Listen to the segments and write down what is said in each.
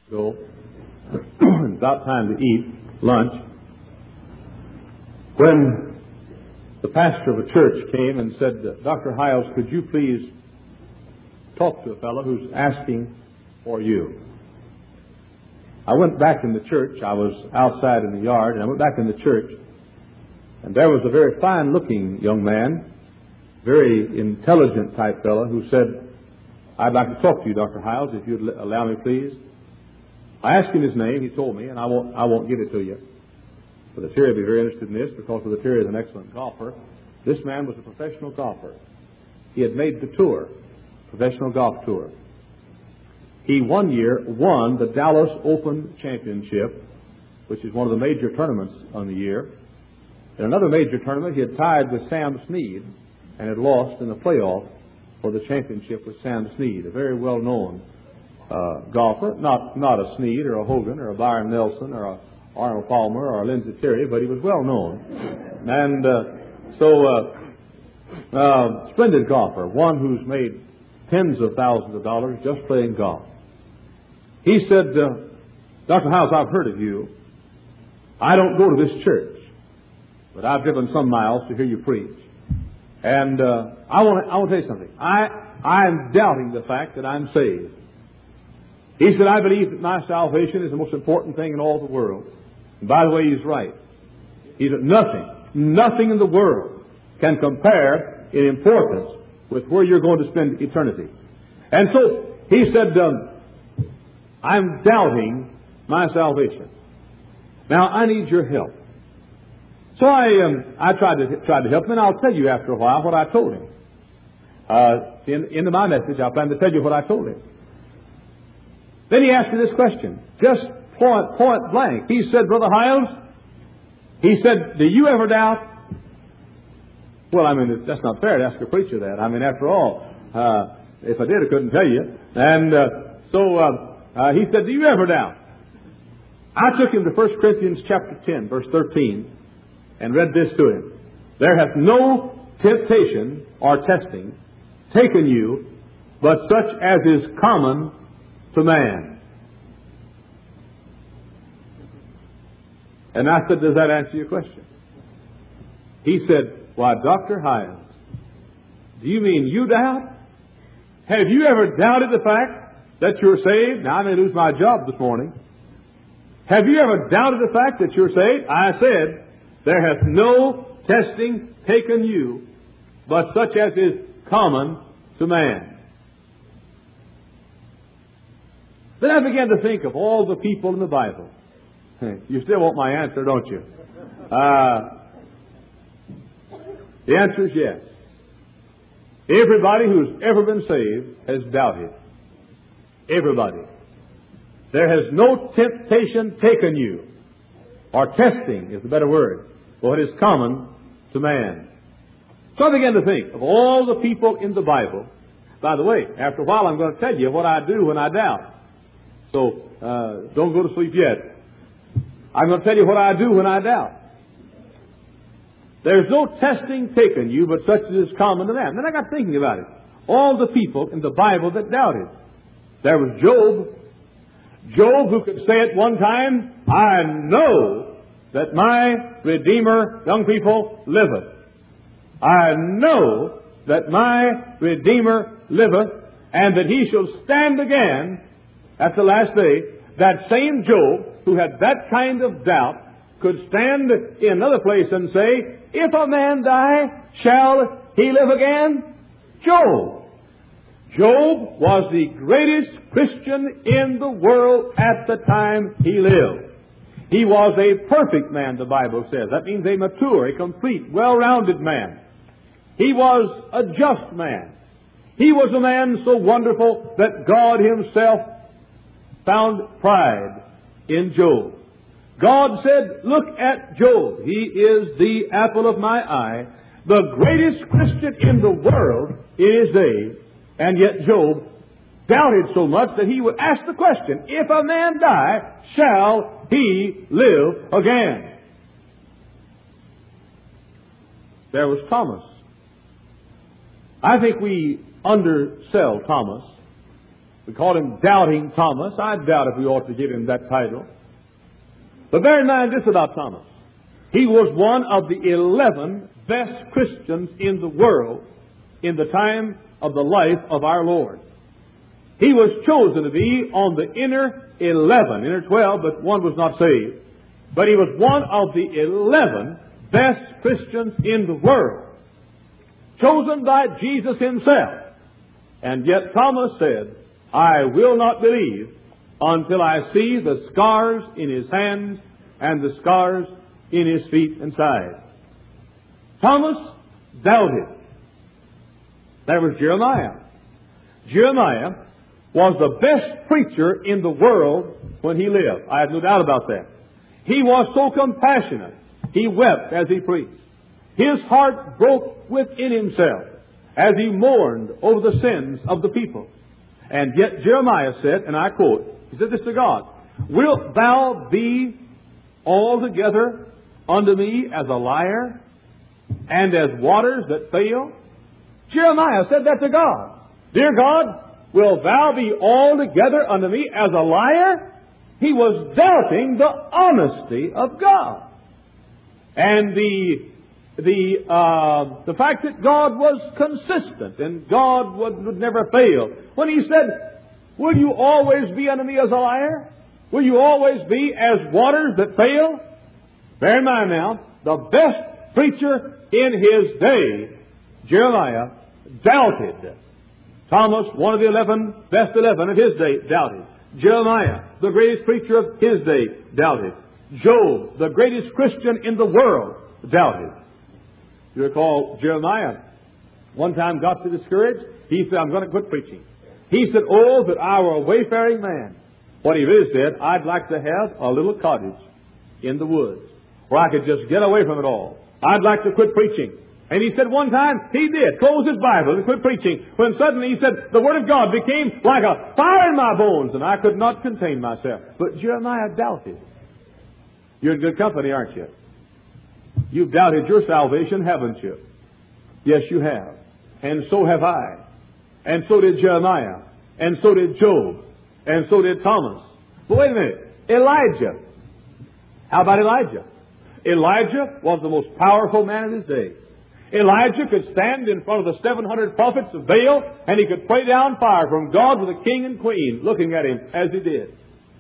ago, it's about time to eat lunch, when the pastor of a church came and said, Dr. Hiles, could you please talk to a fellow who's asking for you? I went back in the church. I was outside in the yard, and I went back in the church, and there was a very fine-looking young man, very intelligent type fellow, who said, I'd like to talk to you, Dr. Hiles, if you'd allow me, please. I asked him his name. He told me, and I won't give it to you. But Terry will be very interested in this because Terry is an excellent golfer. This man was a professional golfer. He had made the tour, professional golf tour. He one year won the Dallas Open Championship, which is one of the major tournaments on the year. In another major tournament, he had tied with Sam Snead and had lost in the playoff for the championship with Sam Snead, a very well-known golfer, not a Snead or a Hogan or a Byron Nelson or a Arnold Palmer or a Lindsey Terry, but he was well-known. And splendid golfer, one who's made tens of thousands of dollars just playing golf. He said, Dr. Hiles, I've heard of you. I don't go to this church, but I've driven some miles to hear you preach. And I want to tell you something. I'm doubting the fact that I'm saved. He said, I believe that my salvation is the most important thing in all the world. And by the way, he's right. He said, nothing in the world can compare in importance with where you're going to spend eternity. And so he said, I'm doubting my salvation. Now I need your help. So I tried to help him, and I'll tell you after a while what I told him. Into my message, I plan to tell you what I told him. Then he asked me this question, just point blank. He said, Brother Hiles, he said, do you ever doubt? Well, I mean, that's not fair to ask a preacher that. I mean, after all, if I did, I couldn't tell you. And he said, do you ever doubt? I took him to 1 Corinthians chapter 10, verse 13, and read this to him. There hath no temptation or testing taken you, but such as is common to man. And I said, does that answer your question? He said, why, Dr. Hiles, do you mean you doubt? Have you ever doubted the fact that you're saved? Now, I may lose my job this morning. Have you ever doubted the fact that you're saved? I said, there hath no testing taken you, but such as is common to man. Then I began to think of all the people in the Bible. You still want my answer, don't you? The answer is yes. Everybody who's ever been saved has doubted. Everybody. There has no temptation taken you, or testing is the better word, for what is common to man. So I began to think of all the people in the Bible. By the way, after a while I'm going to tell you what I do when I doubt. So don't go to sleep yet. I'm going to tell you what I do when I doubt. There's no testing taken you, but such as is common to man. Then I got thinking about it. All the people in the Bible that doubted. There was Job. Job, who could say at one time, I know that my Redeemer, young people, liveth. I know that my Redeemer liveth, and that he shall stand again at the last day. That same Job, who had that kind of doubt, could stand in another place and say, if a man die, shall he live again? Job. Job was the greatest Christian in the world at the time he lived. He was a perfect man, the Bible says. That means a mature, a complete, well-rounded man. He was a just man. He was a man so wonderful that God Himself found pride in Job. God said, look at Job. He is the apple of my eye. The greatest Christian in the world is they. And yet Job doubted so much that he would ask the question, if a man die, shall he live again? There was Thomas. I think we undersell Thomas. We call him Doubting Thomas. I doubt if we ought to give him that title. But bear in mind this about Thomas. He was one of the 11 best Christians in the world in the time of the life of our Lord. He was chosen to be on the inner 12, but one was not saved. But he was one of the 11 best Christians in the world, chosen by Jesus himself. And yet Thomas said, I will not believe until I see the scars in his hands and the scars in his feet and side. Thomas doubted. There was Jeremiah. Jeremiah was the best preacher in the world when he lived. I have no doubt about that. He was so compassionate. He wept as he preached. His heart broke within himself as he mourned over the sins of the people. And yet Jeremiah said, and I quote, he said this to God, Wilt thou be altogether unto me as a liar and as waters that fail? Jeremiah said that to God. Dear God, wilt thou be altogether unto me as a liar? He was doubting the honesty of God. And the fact that God was consistent and God would never fail. When he said, will you always be unto me as a liar? Will you always be as waters that fail? Bear in mind now, the best preacher in his day, Jeremiah, doubted. Thomas, one of the best 11 of his day, doubted. Jeremiah, the greatest preacher of his day, doubted. Job, the greatest Christian in the world, doubted. You recall Jeremiah one time got so discouraged, he said, I'm going to quit preaching. He said, oh, that I were a wayfaring man. What he really said, I'd like to have a little cottage in the woods where I could just get away from it all. I'd like to quit preaching. And he said one time, he did, close his Bible and quit preaching, when suddenly he said, the Word of God became like a fire in my bones, and I could not contain myself. But Jeremiah doubted. You're in good company, aren't you? You've doubted your salvation, haven't you? Yes, you have. And so have I. And so did Jeremiah. And so did Job. And so did Thomas. But wait a minute. Elijah. How about Elijah? Elijah was the most powerful man of his day. Elijah could stand in front of the 700 prophets of Baal, and he could pray down fire from God with a king and queen looking at him as he did.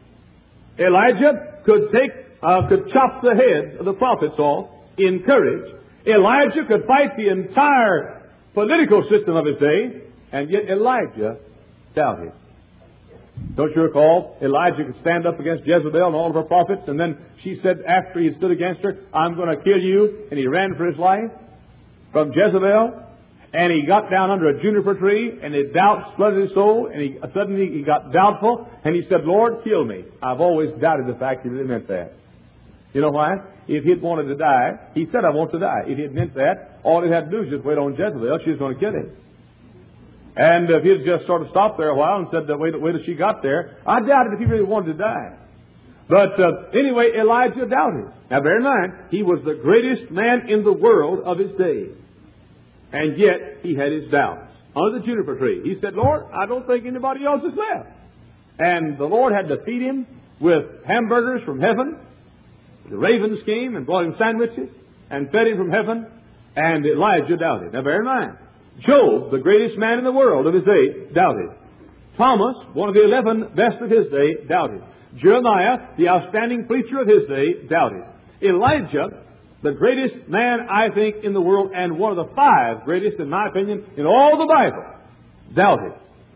Elijah could chop the heads of the prophets off in courage. Elijah could fight the entire political system of his day, and yet Elijah doubted. Don't you recall? Elijah could stand up against Jezebel and all of her prophets, and then she said after he stood against her, I'm going to kill you, and he ran for his life from Jezebel, and he got down under a juniper tree, and his doubt flooded his soul, and suddenly he got doubtful, and he said, Lord, kill me. I've always doubted the fact that he meant that. You know why? If he'd wanted to die, he said, I want to die. If he'd meant that, all he had to do was just wait on Jezebel. She was going to kill him. And if he'd just sort of stopped there a while and said, wait till she got there, I doubted if he really wanted to die. But anyway, Elijah doubted. Now bear in mind, he was the greatest man in the world of his day. And yet, he had his doubts. Under the juniper tree, he said, Lord, I don't think anybody else is left. And the Lord had to feed him with hamburgers from heaven. The ravens came and brought him sandwiches and fed him from heaven. And Elijah doubted. Now bear in mind, Job, the greatest man in the world of his day, doubted. Thomas, one of the 11 best of his day, doubted. Jeremiah, the outstanding preacher of his day, doubted. Elijah, the greatest man, I think, in the world, and one of the 5 greatest, in my opinion, in all the Bible, doubted.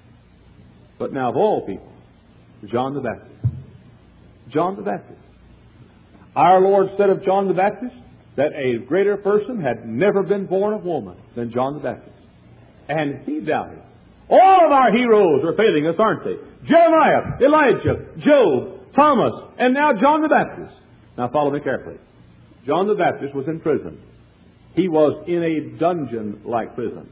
But now of all people, John the Baptist. John the Baptist. Our Lord said of John the Baptist that a greater person had never been born of woman than John the Baptist. And he doubted. All of our heroes are failing us, aren't they? Jeremiah, Elijah, Job, Thomas, and now John the Baptist. Now follow me carefully. John the Baptist was in prison. He was in a dungeon-like prison.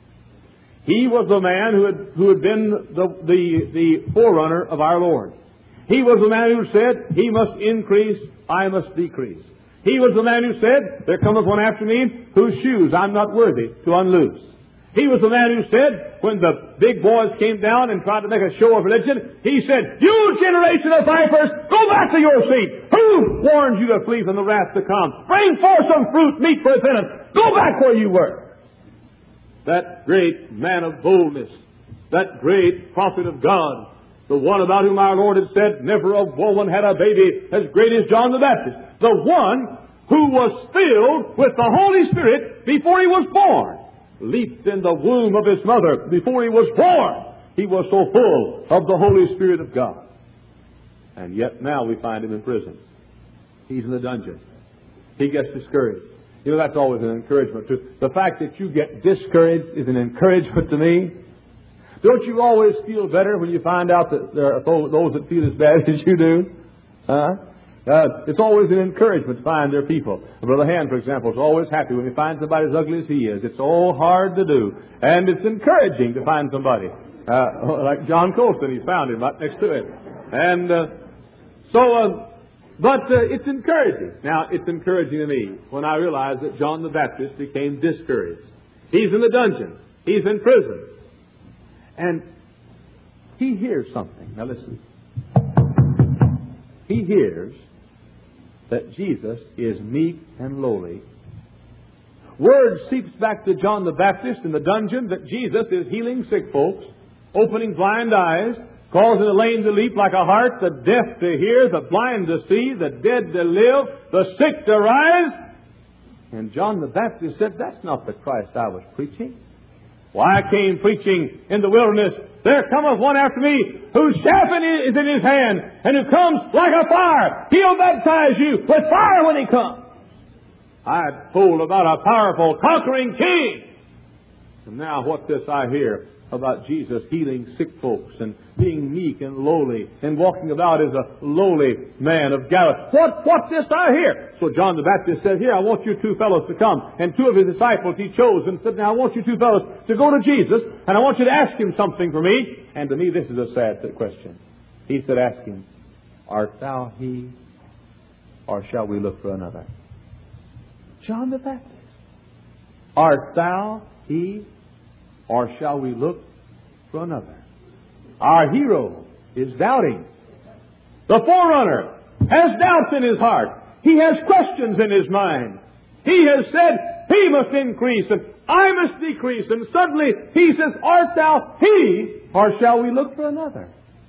He was the man who had been the forerunner of our Lord. He was the man who said, He must increase, I must decrease. He was the man who said, There cometh one after me, whose shoes I'm not worthy to unloose. He was the man who said, when the big boys came down and tried to make a show of religion, he said, "You generation of vipers, go back to your seat. Who warned you to flee from the wrath to come? Bring forth some fruit meet for repentance. Go back where you were." That great man of boldness, that great prophet of God, the one about whom our Lord had said, "Never a woman had a baby as great as John the Baptist." The one who was filled with the Holy Spirit before he was born, leaped in the womb of his mother before he was born. He was so full of the Holy Spirit of God. And yet now we find him in prison. He's in the dungeon. He gets discouraged. You know, that's always an encouragement too. The fact that you get discouraged is an encouragement to me. Don't you always feel better when you find out that there are those that feel as bad as you do? It's always an encouragement to find their people. Brother Hand, for example, is always happy when he finds somebody as ugly as he is. It's so hard to do. And it's encouraging to find somebody. Like John Colston, he's found him right next to him. And but it's encouraging. Now, it's encouraging to me when I realize that John the Baptist became discouraged. He's in the dungeon. He's in prison. And he hears something. Now listen. He hears that Jesus is meek and lowly. Word seeps back to John the Baptist in the dungeon that Jesus is healing sick folks, opening blind eyes, causing the lame to leap like a hart, the deaf to hear, the blind to see, the dead to live, the sick to rise. And John the Baptist said, "That's not the Christ I was preaching. Why, I came preaching in the wilderness, there cometh one after me, whose shaft is in his hand, and who comes like a fire. He'll baptize you with fire when he comes." I told about a powerful, conquering king. And now what's this I hear about Jesus healing sick folks and being meek and lowly and walking about as a lowly man of Galilee? What's this I hear? So John the Baptist said, "Here, I want you two fellows to come." And two of his disciples he chose and said, "Now I want you two fellows to go to Jesus, and I want you to ask him something for me." And to me this is a sad question. He said, "Ask him, art thou he, or shall we look for another?" John the Baptist. Art thou he, or shall we look for another? Our hero is doubting. The forerunner has doubts in his heart. He has questions in his mind. He has said, he must increase and I must decrease. And suddenly he says, "Art thou he, or shall we look for another?"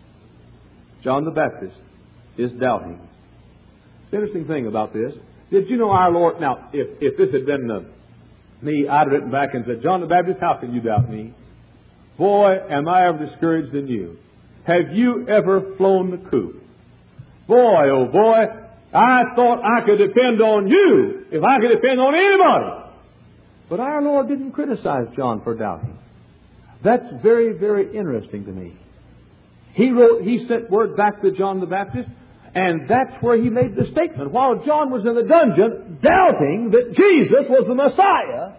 John the Baptist is doubting. The interesting thing about this, did you know our Lord, now if this had been me, I'd have written back and said, "John the Baptist, how can you doubt me? Boy, am I ever discouraged in you. Have you ever flown the coop? Boy, oh boy, I thought I could depend on you if I could depend on anybody." But our Lord didn't criticize John for doubting. That's very, very interesting to me. He sent word back to John the Baptist, and that's where he made the statement. While John was in the dungeon, doubting that Jesus was the Messiah,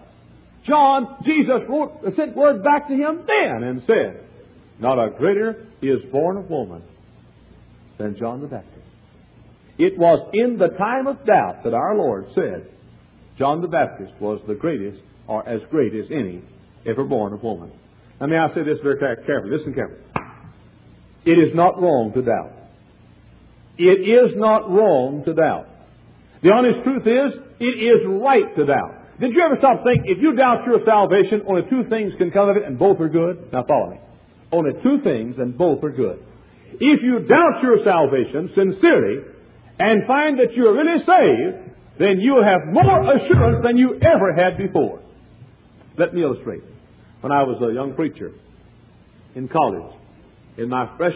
Jesus sent word back to him then and said, "Not a greater is born of woman than John the Baptist." It was in the time of doubt that our Lord said John the Baptist was the greatest, or as great as any, ever born of woman. Now may I say this very carefully. Listen carefully. It is not wrong to doubt. It is not wrong to doubt. The honest truth is, it is right to doubt. Did you ever stop to think, if you doubt your salvation, only two things can come of it, and both are good? Now follow me. Only two things, and both are good. If you doubt your salvation sincerely, and find that you're really saved, then you'll have more assurance than you ever had before. Let me illustrate. When I was a young preacher in college, in my first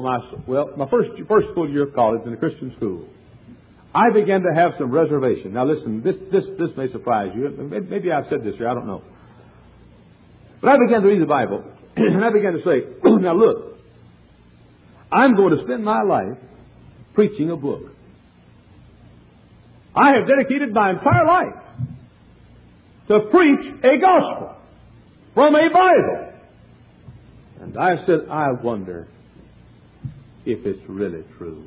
full year of college in a Christian school, I began to have some reservation. Now listen, this may surprise you. Maybe I've said this here, I don't know. But I began to read the Bible, and I began to say, now look, I'm going to spend my life preaching a book. I have dedicated my entire life to preach a gospel from a Bible. And I said, I wonder if it's really true.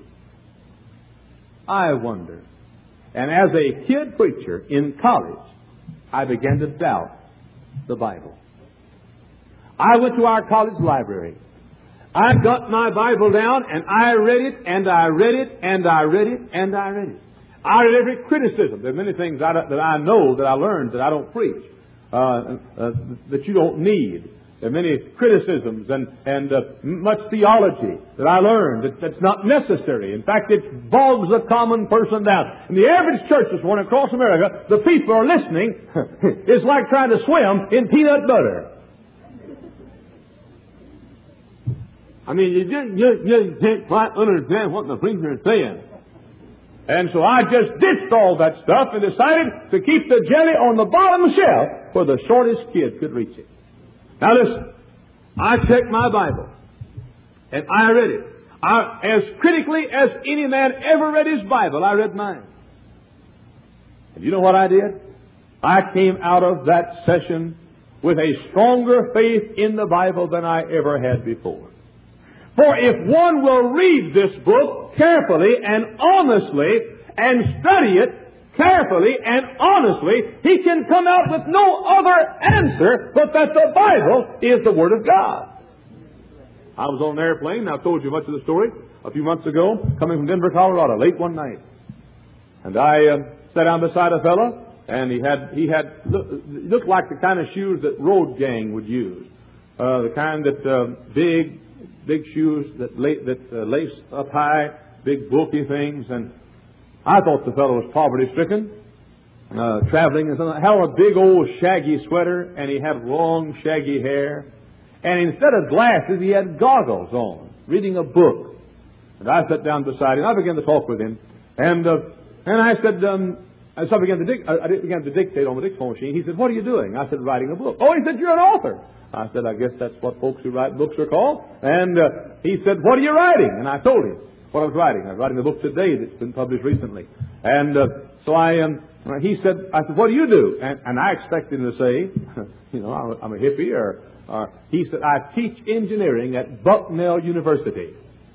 I wonder. And as a kid preacher in college, I began to doubt the Bible. I went to our college library. I got my Bible down and I read it and I read it and I read it and I read it. I read every criticism. There are many things that I know that I learned that I don't preach, that you don't need. There are many criticisms and much theology that I learned that's not necessary. In fact, it bogs the common person down. In the average church this morning across America, the people are listening. It's like trying to swim in peanut butter. I mean, you can't quite understand what the preacher is saying. And so I just ditched all that stuff and decided to keep the jelly on the bottom shelf where the shortest kid could reach it. Now listen, I checked my Bible and I read it. As critically as any man ever read his Bible, I read mine. And you know what I did? I came out of that session with a stronger faith in the Bible than I ever had before. For if one will read this book carefully and honestly and study it carefully and honestly, he can come out with no other answer but that the Bible is the Word of God. I was on an airplane, I've told you much of the story, a few months ago, coming from Denver, Colorado, late one night. And I sat down beside a fellow, and he looked like the kind of shoes that road gang would use. The kind that big shoes that lace up high, big bulky things, and I thought the fellow was poverty-stricken, traveling, and had a big old shaggy sweater, and he had long shaggy hair, and instead of glasses, he had goggles on, reading a book. And I sat down beside him. I began to talk with him, and I said, so I began to dictate on the dictaphone machine. He said, "What are you doing?" I said, "Writing a book." "Oh," he said, "you're an author." I said, "I guess that's what folks who write books are called." And he said, "What are you writing?" And I told him what I was writing. I was writing a book today that's been published recently. And so he said, I said, "What do you do?" And I expected him to say, I'm a hippie, or he said, "I teach engineering at Bucknell University."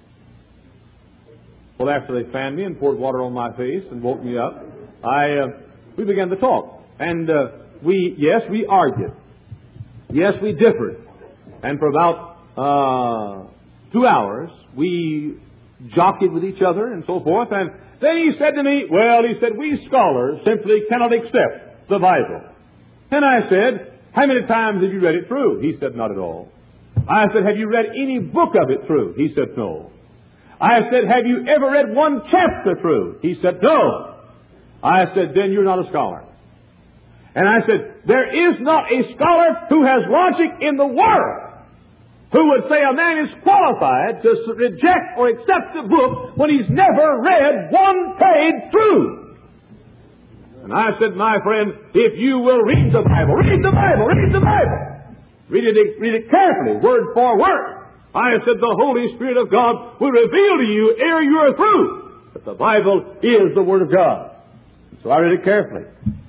Well, after they fanned me and poured water on my face and woke me up, we began to talk. And we argued. Yes, we differed. And for about 2 hours, we jockeyed with each other and so forth. And then he said to me, "We scholars simply cannot accept the Bible." And I said, "How many times have you read it through?" He said, "Not at all." I said, "Have you read any book of it through?" He said, "No." I said, "Have you ever read one chapter through?" He said, "No." I said, "Then you're not a scholar." And I said, "There is not a scholar who has logic in the world who would say a man is qualified to reject or accept a book when he's never read one page through." And I said, "My friend, if you will read the Bible, read the Bible, read the Bible. Read it carefully, word for word. I said, the Holy Spirit of God will reveal to you ere you are through that the Bible is the Word of God." So I read it carefully.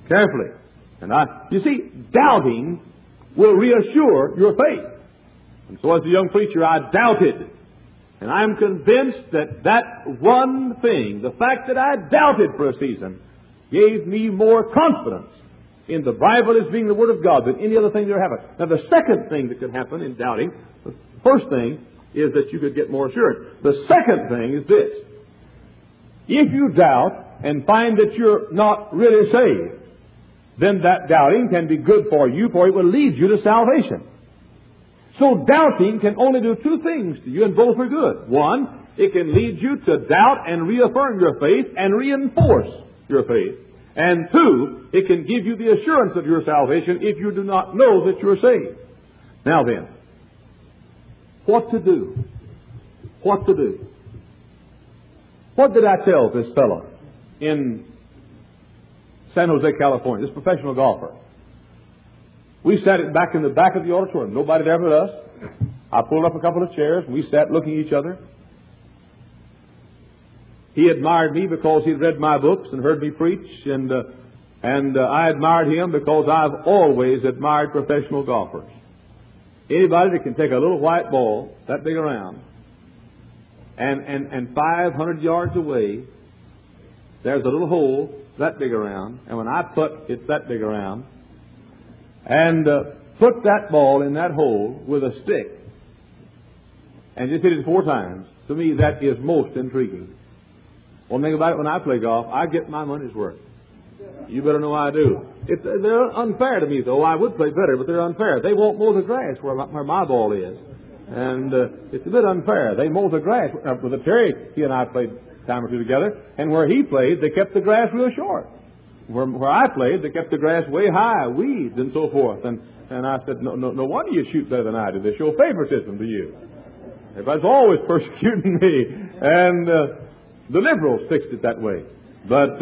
And you see, doubting will reassure your faith. And so as a young preacher, I doubted. And I'm convinced that one thing, the fact that I doubted for a season, gave me more confidence in the Bible as being the Word of God than any other thing that ever happened. Now, the second thing that could happen in doubting, the first thing is that you could get more assurance. The second thing is this. If you doubt and find that you're not really saved, then that doubting can be good for you, for it will lead you to salvation. So doubting can only do two things to you, and both are good. One, it can lead you to doubt and reaffirm your faith and reinforce your faith. And two, it can give you the assurance of your salvation if you do not know that you're saved. Now then, what to do? What to do? What did I tell this fellow in San Jose, California, this professional golfer? We sat back in the back of the auditorium. Nobody there but us. I pulled up a couple of chairs, and we sat looking at each other. He admired me because he'd read my books and heard me preach, and I admired him because I've always admired professional golfers. Anybody that can take a little white ball that big around, and 500 yards away, there's a little hole that big around, and when I putt, it's that big around. And put that ball in that hole with a stick and just hit it 4 times, to me that is most intriguing. One thing about it, when I play golf, I get my money's worth. You better know I do. They're unfair to me, though. I would play better, but they're unfair. They won't mow the grass where my ball is. And it's a bit unfair. They mow the grass. With Terry, he and I played a time or two together, and where he played, they kept the grass real short. Where I played, they kept the grass way high, weeds and so forth. And I said, no wonder you shoot better than I do. They show favoritism to you. Everybody's always persecuting me. And the liberals fixed it that way. But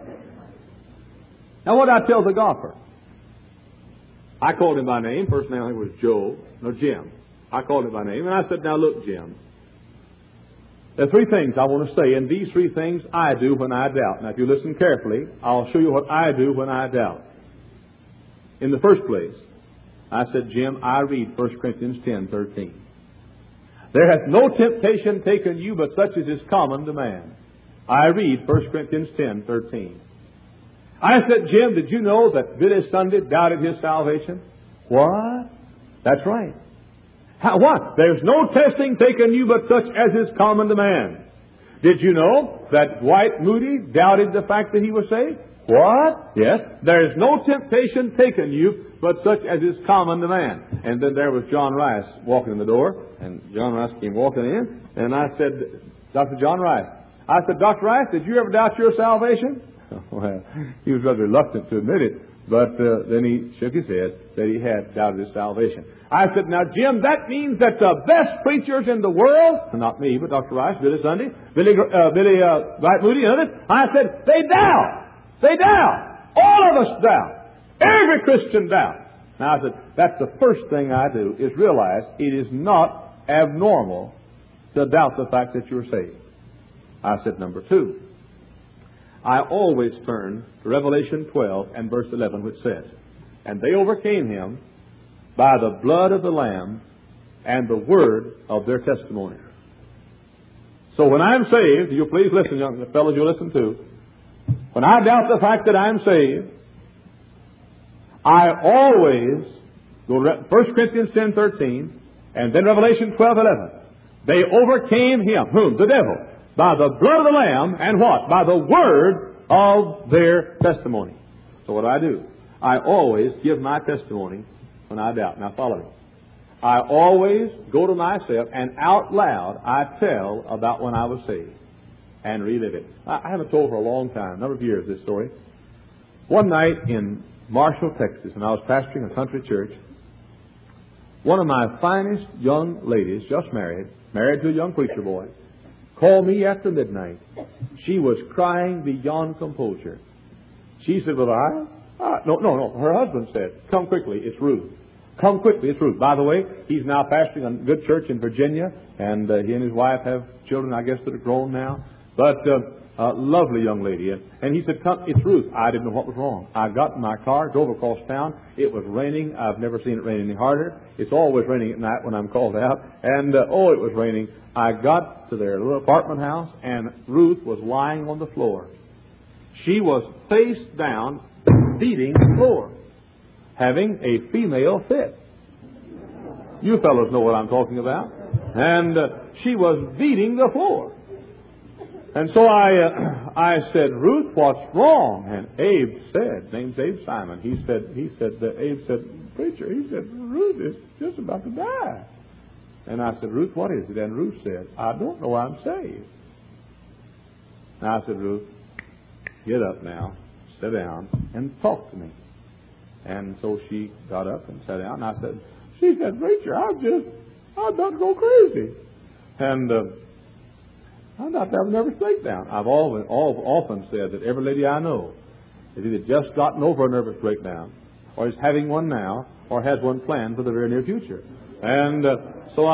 now what did I tell the golfer? I called him by name. First name I think was Jim. I called him by name, and I said, now look, Jim, there are 3 things I want to say, and these 3 things I do when I doubt. Now, if you listen carefully, I'll show you what I do when I doubt. In the first place, I said, Jim, I read 1 Corinthians 10:13. There hath no temptation taken you but such as is common to man. I read 1 Corinthians 10:13. I said, Jim, did you know that Billy Sunday doubted his salvation? What? That's right. What? There's no testing taken you but such as is common to man. Did you know that Dwight Moody doubted the fact that he was saved? What? Yes. There is no temptation taken you but such as is common to man. And then there was John Rice walking in the door, and John Rice came walking in, and I said, Dr. John Rice, I said, Dr. Rice, did you ever doubt your salvation? Well, he was rather reluctant to admit it, but then he shook his head that he had doubted his salvation. I said, now, Jim, that means that the best preachers in the world, not me, but Dr. Rice, Billy Sunday, Billy Dwight Moody, and others, I said, they doubt. They doubt. All of us doubt. Every Christian doubts. Now, I said, that's the first thing I do, is realize it is not abnormal to doubt the fact that you're saved. I said, number 2, I always turn to Revelation 12 and verse 11, which says, and they overcame him by the blood of the Lamb and the word of their testimony. So when I'm saved, you please listen, young fellows, you listen too. When I doubt the fact that I'm saved, I always go to 1 Corinthians 10:13 and then Revelation 12:11. They overcame him, whom? The devil. By the blood of the Lamb and what? By the word of their testimony. So what do? I always give my testimony when I doubt. Now follow me. I always go to myself and out loud I tell about when I was saved and relive it. I haven't told for a long time, a number of years, this story. One night in Marshall, Texas, and I was pastoring a country church, one of my finest young ladies, just married to a young preacher boy, called me after midnight. She was crying beyond composure. She said, well, no. Her husband said, come quickly, it's Ruth. Come quickly, it's Ruth. By the way, he's now pastoring a good church in Virginia, and he and his wife have children, I guess, that are grown now. But a lovely young lady. And he said, come, it's Ruth. I didn't know what was wrong. I got in my car, drove across town. It was raining. I've never seen it rain any harder. It's always raining at night when I'm called out. And, it was raining. I got to their little apartment house, and Ruth was lying on the floor. She was face down, beating the floor, having a female fit. You fellows know what I'm talking about. And she was beating the floor. And so I said, Ruth, what's wrong? And Abe said, name's Abe Simon. Abe said, preacher, Ruth is just about to die. And I said, Ruth, what is it? And Ruth said, I don't know I'm saved. And I said, Ruth, get up now, sit down, and talk to me. And so she got up and sat down. And she said, preacher, I'm about to go crazy. And I'm not to have a nervous breakdown. I've often said that every lady I know has either just gotten over a nervous breakdown, or is having one now, or has one planned for the very near future. And so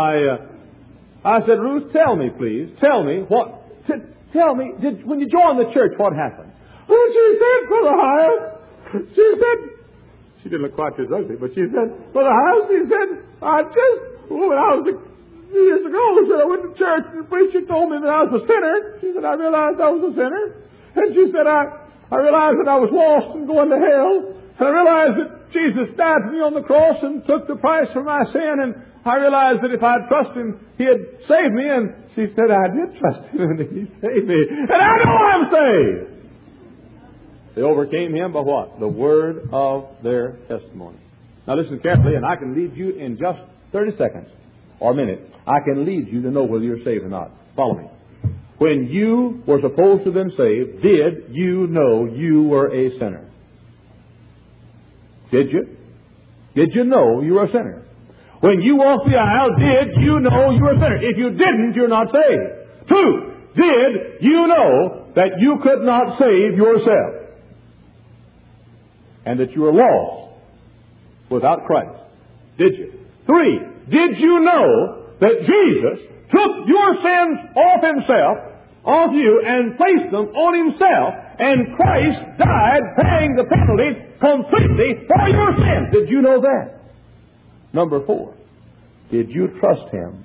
I said, Ruth, tell me, please. Tell me, when you joined the church, what happened? Well, she said, Brother Hyles, she didn't look quite as ugly, but she said, Brother Hyles, she said, when I was years ago, I went to church, and the preacher told me that I was a sinner. She said, I realized I was a sinner. And she said, I realized that I was lost and going to hell. And I realized that Jesus died for me on the cross and took the price for my sin, and I realized that if I'd trust Him, He'd save me. And she said, I did trust Him, and He saved me. And I know I'm saved. They overcame Him by what? The word of their testimony. Now listen carefully, and I can lead you in just 30 seconds or a minute. I can lead you to know whether you're saved or not. Follow me. When you were supposed to have been saved, did you know you were a sinner? Did you? Did you know you were a sinner? When you walked the aisle, did you know you were a sinner? If you didn't, you're not saved. 2, did you know that you could not save yourself? And that you were lost without Christ? Did you? 3, did you know that Jesus took your sins off Himself, off you, and placed them on Himself, and Christ died paying the penalty completely for your sins? Did you know that? Number 4, did you trust Him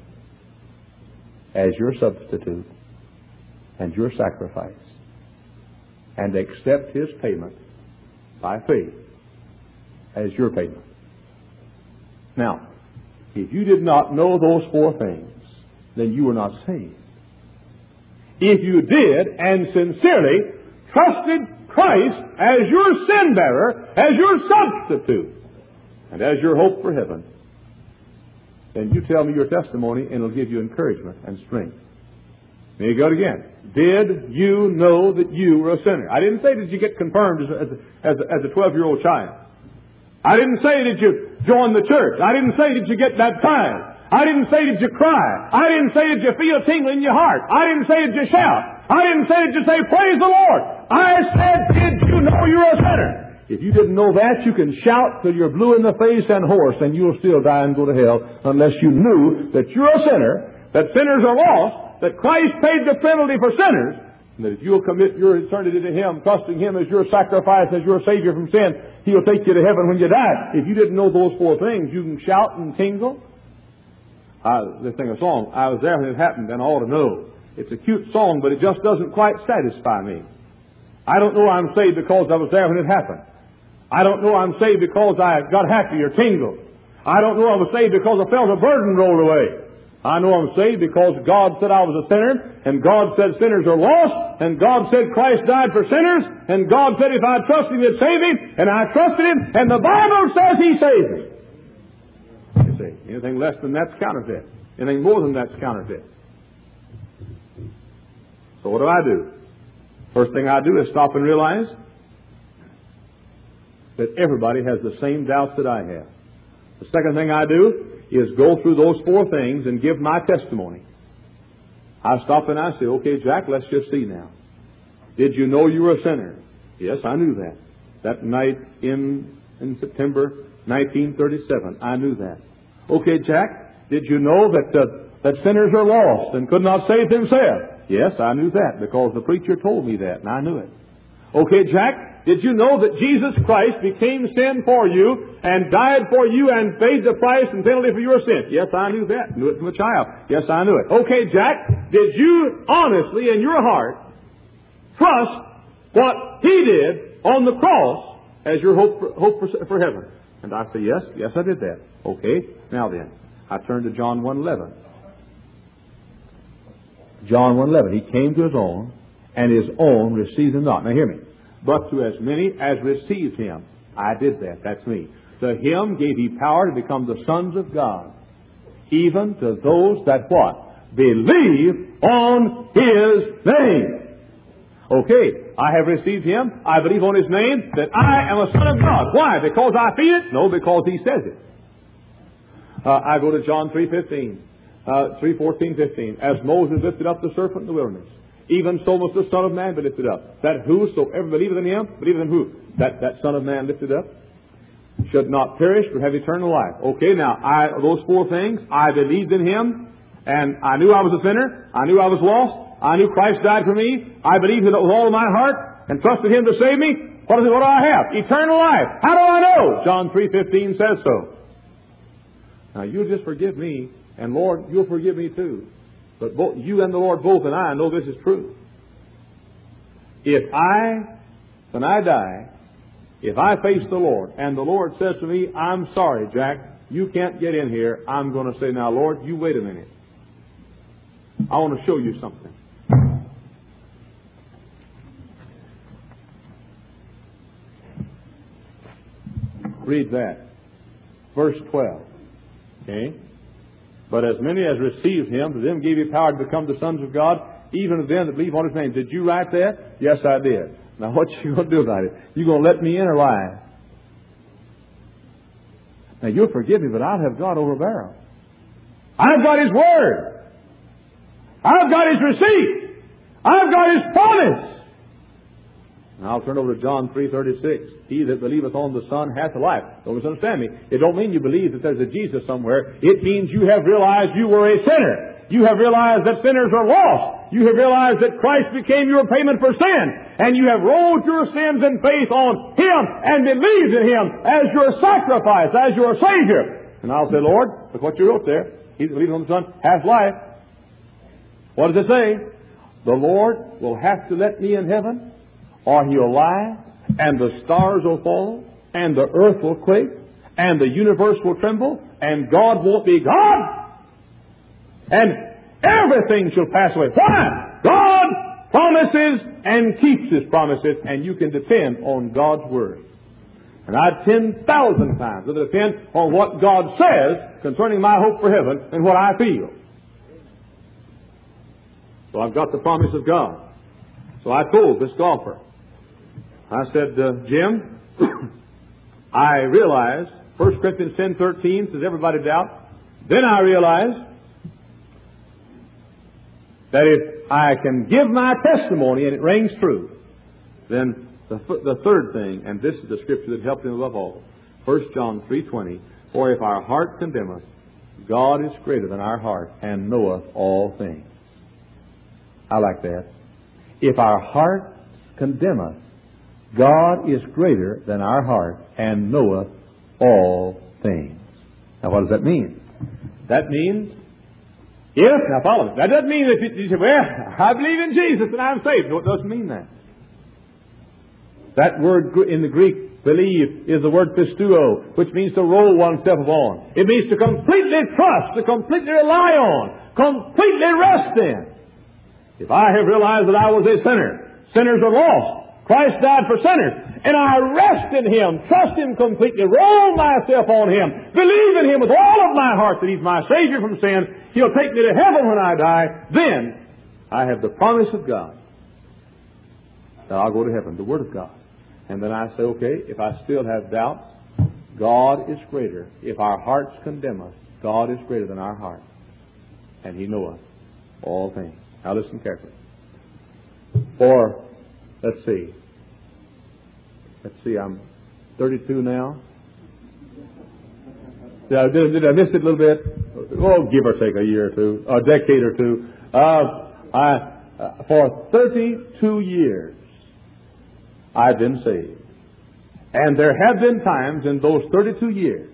as your substitute and your sacrifice and accept His payment by faith as your payment? Now, if you did not know those 4 things, then you were not saved. If you did and sincerely trusted Christ as your sin bearer, as your substitute, and as your hope for heaven, then you tell me your testimony and it'll give you encouragement and strength. There you go again. Did you know that you were a sinner? I didn't say did you get confirmed as a 12-year-old child. I didn't say did you join the church. I didn't say did you get baptized. I didn't say did you cry. I didn't say did you feel a tingle in your heart. I didn't say did you shout. I didn't say did you say praise the Lord. I said did you know you're a sinner? If you didn't know that, you can shout till you're blue in the face and hoarse, and you'll still die and go to hell unless you knew that you're a sinner, that sinners are lost, that Christ paid the penalty for sinners, and that if you'll commit your eternity to Him, trusting Him as your sacrifice, as your Savior from sin, He'll take you to heaven when you die. If you didn't know those 4 things, you can shout and tingle. They sing a song, I was there when it happened and I ought to know. It's a cute song, but it just doesn't quite satisfy me. I don't know I'm saved because I was there when it happened. I don't know I'm saved because I got happy or tingled. I don't know I was saved because I felt a burden roll away. I know I'm saved because God said I was a sinner, and God said sinners are lost, and God said Christ died for sinners, and God said if I trust Him, He'd save me, and I trusted Him, and the Bible says He saved me. You see, anything less than that's counterfeit. Anything more than that's counterfeit. So what do? First thing I do is stop and realize that everybody has the same doubts that I have. The second thing I do is go through those 4 things and give my testimony. I stop and I say, okay, Jack, let's just see now. Did you know you were a sinner? Yes, I knew that. That night in September 1937, I knew that. Okay, Jack, did you know that sinners are lost and could not save themselves? Yes, I knew that because the preacher told me that and I knew it. Okay, Jack, did you know that Jesus Christ became sin for you and died for you and paid the price and penalty for your sin? Yes, I knew that. Knew it from a child. Yes, I knew it. Okay, Jack, did you honestly in your heart trust what He did on the cross as your hope for heaven? And I say, yes, I did that. Okay, now then, I turn to John 1:11. John 1:11, He came to His own, and His own received Him not. Now hear me. But to as many as received Him, I did that. That's me. To him gave He power to become the sons of God, even to those that what? Believe on His name. Okay, I have received Him. I believe on His name that I am a son of God. Why? Because I feel it? No, because He says it. I go to John 3:15, 3:14-15. As Moses lifted up the serpent in the wilderness, even so must the Son of Man be lifted up, that whosoever believeth in Him, believeth in who? That Son of Man lifted up, should not perish but have eternal life. Okay, now, those 4 things, I believed in Him, and I knew I was a sinner, I knew I was lost, I knew Christ died for me, I believed in it with all of my heart, and trusted Him to save me. What do I have? Eternal life. How do I know? John 3:15 says so. Now, you'll just forgive me, and Lord, you'll forgive me too. But both you and the Lord both and I know this is true. When I die, If I face the Lord and the Lord says to me, I'm sorry, Jack, you can't get in here, I'm going to say, now, Lord, you wait a minute. I want to show you something. Read that. Verse 12. Okay? But as many as received Him, to them gave He power to become the sons of God, even to them that believe on His name. Did you write that? Yes, I did. Now, what you going to do about it? You going to let me in or lie? Now, you'll forgive me, but I'll have God over a barrel. I've got His Word. I've got His receipt. I've got His promise. Now, I'll turn over to John 3:36. He that believeth on the Son hath life. Don't misunderstand me. It don't mean you believe that there's a Jesus somewhere. It means you have realized you were a sinner. You have realized that sinners are lost. You have realized that Christ became your payment for sin. And you have rolled your sins in faith on Him and believed in Him as your sacrifice, as your Savior. And I'll say, Lord, look what you wrote there. He that believeth on the Son hath life. What does it say? The Lord will have to let me in heaven, or He'll lie, and the stars will fall, and the earth will quake, and the universe will tremble, and God won't be God. And everything shall pass away. Why? God promises and keeps His promises, and you can depend on God's Word. And I'd 10,000 times rather depend on what God says concerning my hope for heaven than what I feel. So I've got the promise of God. So I told this golfer, I said, Jim, I realized 1 Corinthians 10:13 says everybody doubt. Then I realized that if I can give my testimony and it rings true, then the third thing, and this is the scripture that helped him above all, 1 John 3:20, for if our heart condemneth, God is greater than our heart and knoweth all things. I like that. If our heart condemneth, God is greater than our heart and knoweth all things. Now, what does that mean? That means, now follow me. That doesn't mean that you say, well, I believe in Jesus and I'm saved. No, it doesn't mean that. That word in the Greek, believe, is the word pistuo, which means to roll oneself upon. It means to completely trust, to completely rely on, completely rest in. If I have realized that I was a sinner, sinners are lost. Christ died for sinners. And I rest in Him, trust Him completely, roll myself on Him, believe in Him with all of my heart that He's my Savior from sin. He'll take me to heaven when I die. Then I have the promise of God that I'll go to heaven, the Word of God. And then I say, okay, if I still have doubts, God is greater. If our hearts condemn us, God is greater than our heart. And He knoweth all things. Now listen carefully. For, let's see, I'm 32 now. Did I miss it a little bit? Oh, give or take a year or two, a decade or two. For 32 years, I've been saved. And there have been times in those 32 years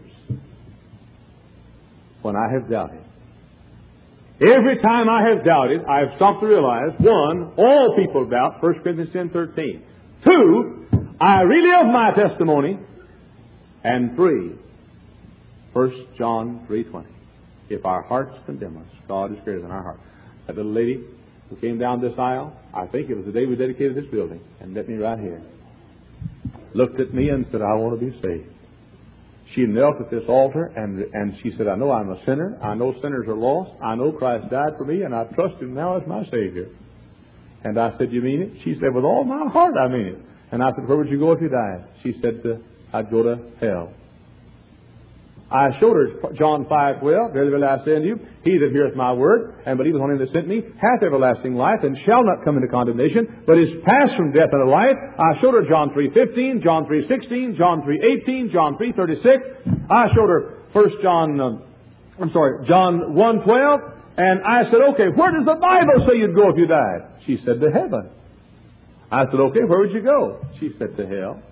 when I have doubted. Every time I have doubted, I have stopped to realize, one, all people doubt, 1 Corinthians 10:13. Two, I relive my testimony. And three, 1 John 3:20. If our hearts condemn us, God is greater than our heart. That little lady who came down this aisle, I think it was the day we dedicated this building, and met me right here, looked at me and said, I want to be saved. She knelt at this altar and she said, I know I'm a sinner. I know sinners are lost. I know Christ died for me and I trust Him now as my Savior. And I said, you mean it? She said, with all my heart I mean it. And I said, where would you go if you died? She said, I'd go to hell. I showed her John 5:12. Verily, verily, I say unto you, he that heareth my word and believeth on Him that sent me hath everlasting life and shall not come into condemnation, but is passed from death unto life. I showed her John 3:15, John 3:16, John 3:18, John 3:36. I showed her John 1:12. And I said, okay, where does the Bible say you'd go if you died? She said, to heaven. I said, okay, where would you go? She said, to hell.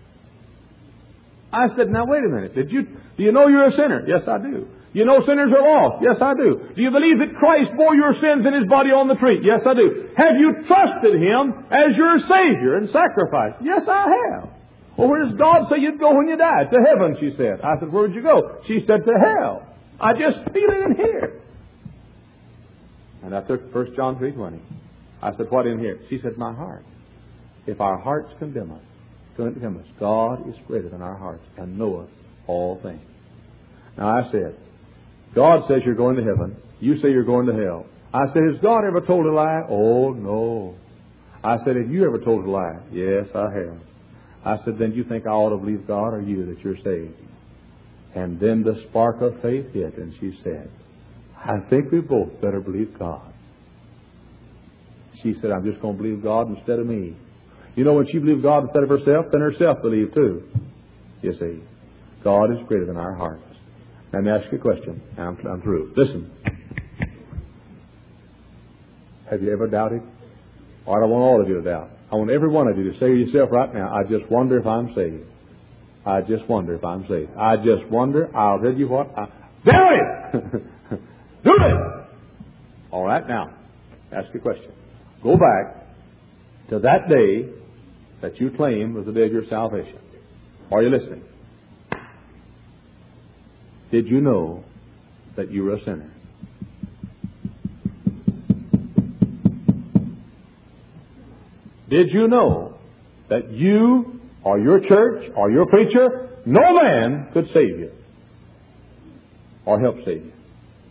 I said, now wait a minute. Do you know you're a sinner? Yes, I do. You know sinners are lost? Yes, I do. Do you believe that Christ bore your sins in His body on the tree? Yes, I do. Have you trusted Him as your Savior and sacrifice? Yes, I have. Well, where does God say you'd go when you die? To heaven, she said. I said, where would you go? She said, to hell. I just feel it in here. And I took 1 John 3:20. I said, what in here? She said, my heart. If our hearts condemn us, God is greater than our hearts and knoweth all things. Now I said, God says you're going to heaven. You say you're going to hell. I said, has God ever told a lie? Oh, no. I said, have you ever told a lie? Yes, I have. I said, then you think I ought to believe God or you that you're saved? And then the spark of faith hit, and she said, I think we both better believe God. She said, I'm just going to believe God instead of me. You know, when she believed God instead of herself, then herself believed too. You see, God is greater than our hearts. Let me ask you a question, and I'm through. Listen. Have you ever doubted? Or I don't want all of you to doubt. I want every one of you to say to yourself right now, I just wonder if I'm saved. I just wonder if I'm saved. I just wonder. I'll tell you what. Do it! Do it! All right, now, ask you a question. Go back to that day that you claim was the day of your salvation. Are you listening? Did you know that you were a sinner? Did you know that you or your church or your preacher, no man could save you or help save you?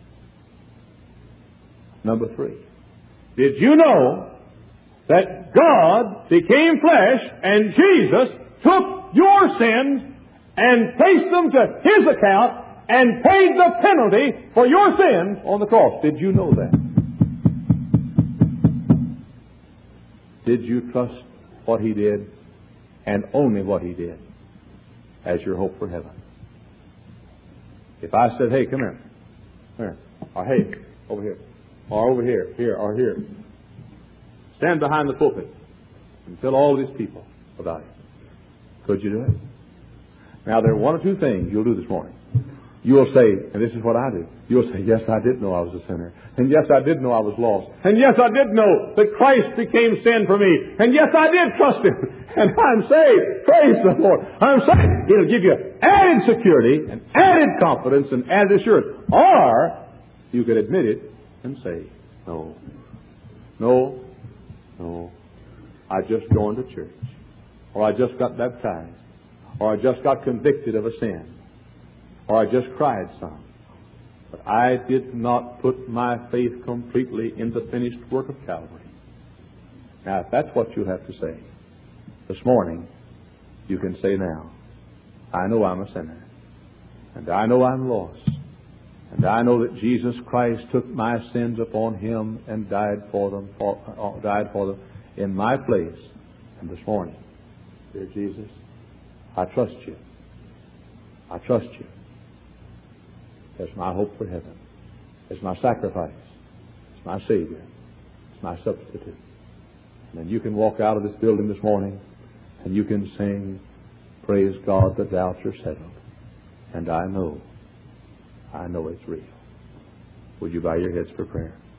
Number 3. Did you know that God became flesh and Jesus took your sins and placed them to His account and paid the penalty for your sins on the cross? Did you know that? Did you trust what He did and only what He did as your hope for heaven? If I said, hey, come here. Here. Or hey, over here. Or over here. Here or here. Stand behind the pulpit and tell all these people about it. Could you do it? Now, there are one or two things you'll do this morning. You'll say, and this is what I do. You'll say, yes, I did know I was a sinner. And yes, I did know I was lost. And yes, I did know that Christ became sin for me. And yes, I did trust Him. And I'm saved. Praise the Lord. I'm saved. It'll give you added security and added confidence and added assurance. Or you could admit it and say, no. No. No. I just joined a church. Or I just got baptized. Or I just got convicted of a sin. Or I just cried some. But I did not put my faith completely in the finished work of Calvary. Now, if that's what you have to say this morning, you can say now, I know I'm a sinner. And I know I'm lost. And I know that Jesus Christ took my sins upon Him and died for them in my place. And this morning, dear Jesus, I trust You. I trust You. As my hope for heaven. As my sacrifice. As my Savior. As my substitute. And then you can walk out of this building this morning and you can sing, praise God, the doubts are settled. And I know it's real. Will you bow your heads for prayer?